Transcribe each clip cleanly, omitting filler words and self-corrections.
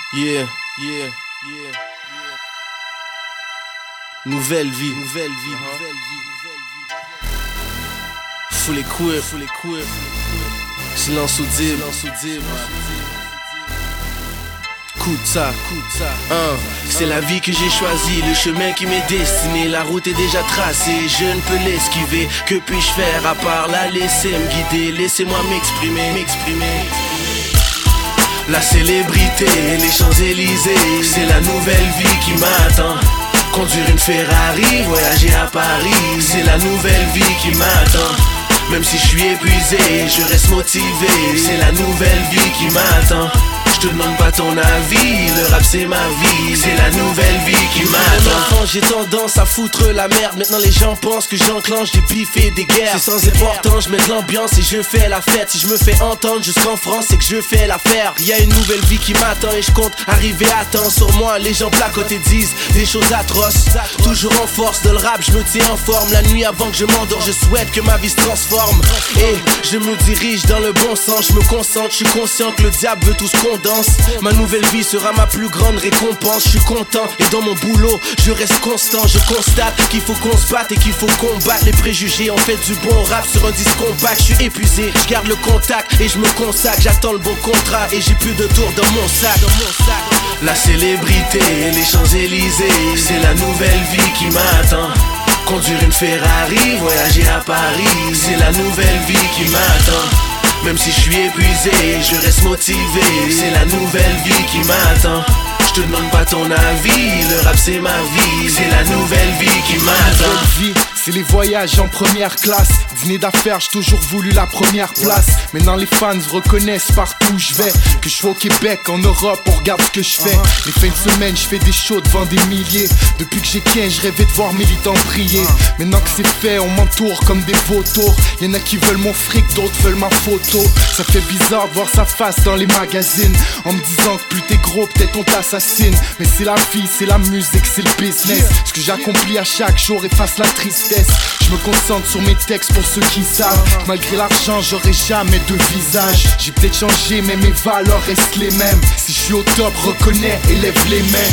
Yeah. Nouvelle vie. Full equip. Silence audible. Coup de ça. C'est la vie que j'ai choisie, le chemin qui m'est destiné. La route est déjà tracée, je ne peux l'esquiver. Que puis-je faire à part la laisser me guider? Laissez-moi m'exprimer. La célébrité, les Champs-Élysées, c'est la nouvelle vie qui m'attend. Conduire une Ferrari, voyager à Paris, c'est la nouvelle vie qui m'attend. Même si je suis épuisé, je reste motivé, c'est la nouvelle vie qui m'attend. Je te demande pas ton avis, le rap c'est ma vie, c'est la nouvelle vie qui m'attend. Enfant, j'ai tendance à foutre la merde, maintenant les gens pensent que j'enclenche des bifs et des guerres. C'est sans importance, je mets de l'ambiance et je fais la fête. Si je me fais entendre jusqu'en France, c'est que je fais l'affaire. Y a une nouvelle vie qui m'attend et je compte arriver à temps. Sur moi, les gens placotés disent des choses atroces. Toujours en force de le rap, je me tiens en forme. La nuit avant que je m'endors, je souhaite que ma vie se transforme. Et je me dirige dans le bon sens, je me concentre, je suis conscient que le diable veut tout ce qu'on danse. Ma nouvelle vie sera ma plus grande récompense. Je suis content et dans mon boulot je reste constant. Je constate qu'il faut qu'on se batte et qu'il faut combattre les préjugés. On fait du bon rap sur un disque compact. Je suis épuisé, je garde le contact et je me consacre. J'attends le bon contrat et j'ai plus de tours dans mon sac. La célébrité, les Champs-Élysées, c'est la nouvelle vie qui m'attend. Conduire une Ferrari, voyager à Paris, c'est la nouvelle vie qui m'attend. Même si je suis épuisé, je reste motivé, c'est la nouvelle vie qui m'attend. Je te demande pas ton avis, le rap c'est ma vie, c'est la nouvelle vie qui m'attend. C'est les voyages en première classe. Dîner d'affaires, j'ai toujours voulu la première place. Maintenant les fans reconnaissent partout où je vais. Que je sois au Québec, en Europe, on regarde ce que je fais. Les fins de semaine, je fais des shows devant des milliers. Depuis que j'ai 15, je rêvais de voir militants briller. Maintenant que c'est fait, on m'entoure comme des vautours. Y'en a qui veulent mon fric, d'autres veulent ma photo. Ça fait bizarre de voir sa face dans les magazines, en me disant que plus t'es gros, peut-être on t'assassine. Mais c'est la vie, c'est la musique, c'est le business. Ce que j'accomplis à chaque jour efface la tristesse. Je me concentre sur mes textes pour ceux qui savent. Malgré l'argent, j'aurai jamais de visage. J'ai peut-être changé, mais mes valeurs restent les mêmes. Si je suis au top, reconnais et lève les mains.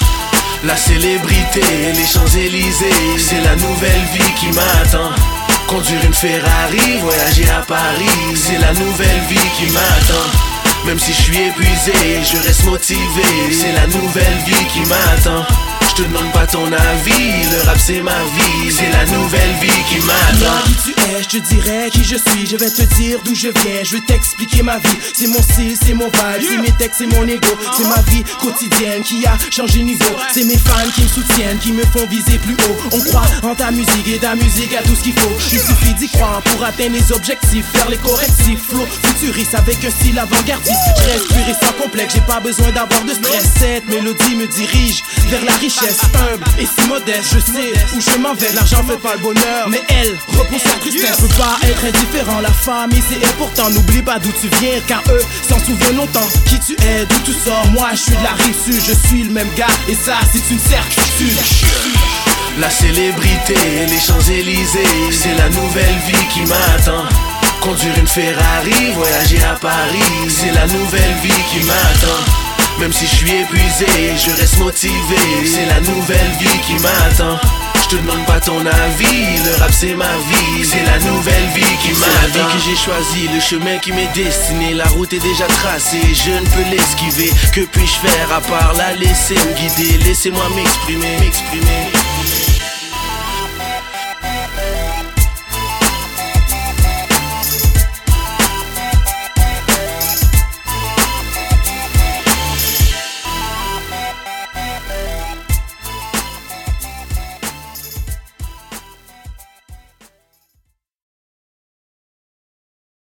La célébrité, les Champs-Élysées, c'est la nouvelle vie qui m'attend. Conduire une Ferrari, voyager à Paris, c'est la nouvelle vie qui m'attend. Même si je suis épuisé, je reste motivé, c'est la nouvelle vie qui m'attend. Je te demande pas ton avis, le rap c'est ma vie, c'est la nouvelle vie qui m'attend. Qui tu es, je te dirai qui je suis, je vais te dire d'où je viens, je vais t'expliquer ma vie. C'est mon style, c'est mon vibe, c'est mes textes, c'est mon ego. C'est ma vie quotidienne qui a changé niveau. C'est mes fans qui me soutiennent, qui me font viser plus haut. On croit en ta musique et ta musique a tout ce qu'il faut. Il suffit d'y croire pour atteindre les objectifs, faire les correctifs. Flow futuriste avec un style avant-gardiste. Je reste pur et sans complexe, j'ai pas besoin d'avoir de stress. Cette mélodie me dirige vers la richesse. Humble et si modeste, je sais où je m'en vais. L'argent fait pas le bonheur, mais elle repousse la tristesse. Je peux pas être indifférent, la famille c'est important. N'oublie pas d'où tu viens, car eux s'en souviennent longtemps. Qui tu es, d'où tu sors, moi je suis de la rive sud. Je suis le même gars, et ça c'est une certitude. La célébrité, les Champs-Élysées, c'est la nouvelle vie qui m'attend. Conduire une Ferrari, voyager à Paris, c'est la nouvelle vie qui m'attend. Même si je suis épuisé, je reste motivé, c'est la nouvelle vie qui m'attend. Je te demande pas ton avis, le rap c'est ma vie, c'est la nouvelle vie qui m'attend. C'est la vie que j'ai choisie, le chemin qui m'est destiné. La route est déjà tracée, je ne peux l'esquiver. Que puis-je faire à part la laisser me guider? Laissez-moi m'exprimer.